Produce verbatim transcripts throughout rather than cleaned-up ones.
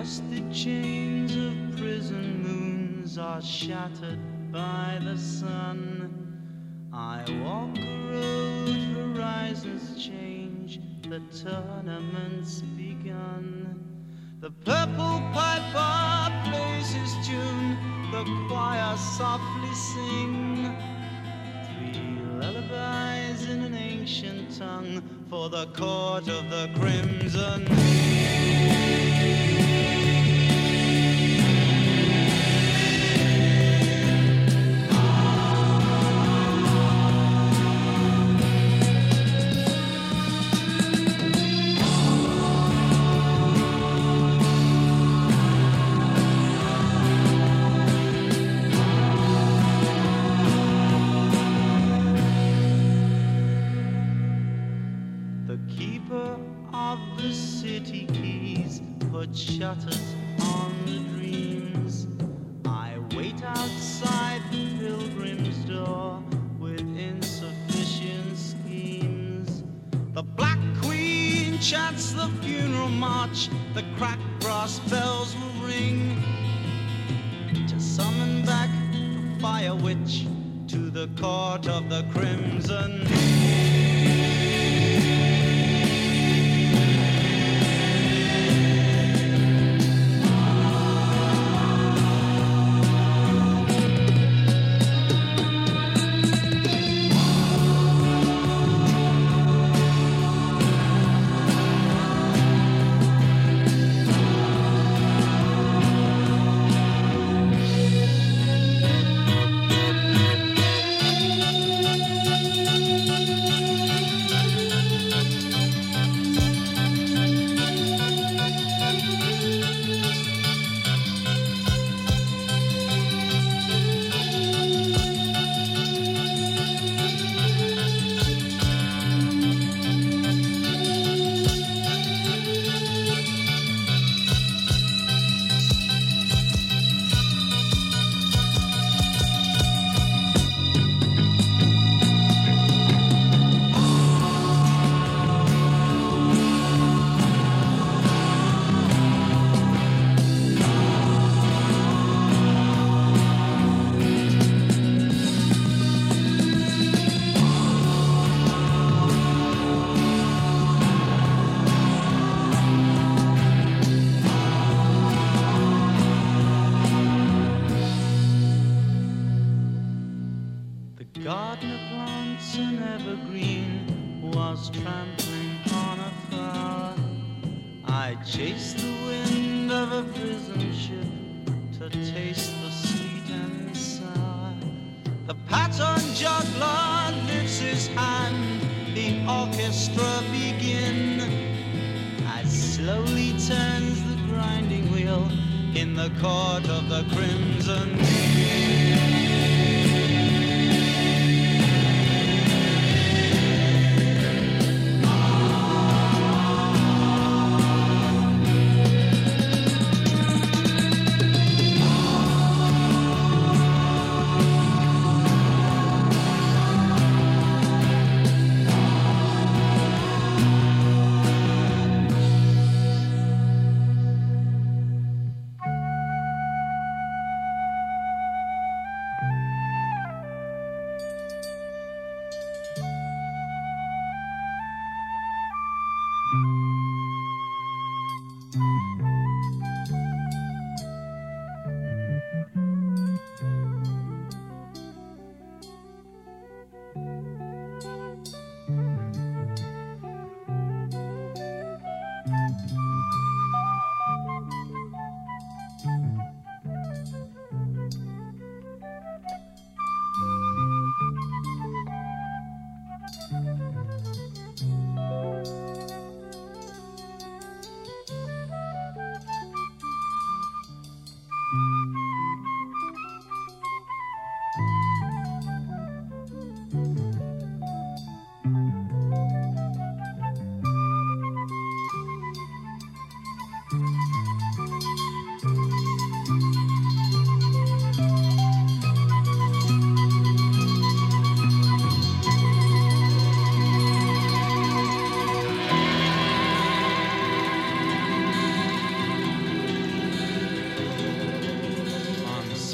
rusted chains of prison moons are shattered by the sun. I walk a road, horizons change, the tournament's begun. The purple piper plays his tune, the choir softly sing. Three lullabies in an ancient tongue for the court of the crimson. Shutters on the dreams. I wait outside the pilgrim's door with insufficient schemes. The Black Queen chants the funeral march, the cracked brass bells will ring to summon back the fire witch to the court of the crimson.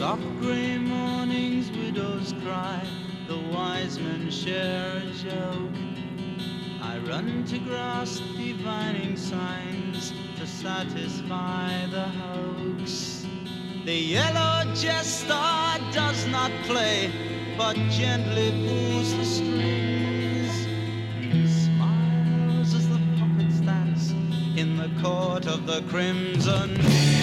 soft grey mornings widows cry, the wise men share a joke. I run to grasp divining signs to satisfy the hoax. The yellow jester does not play, but gently pulls the strings. He smiles as the puppets dance in the court of the crimson.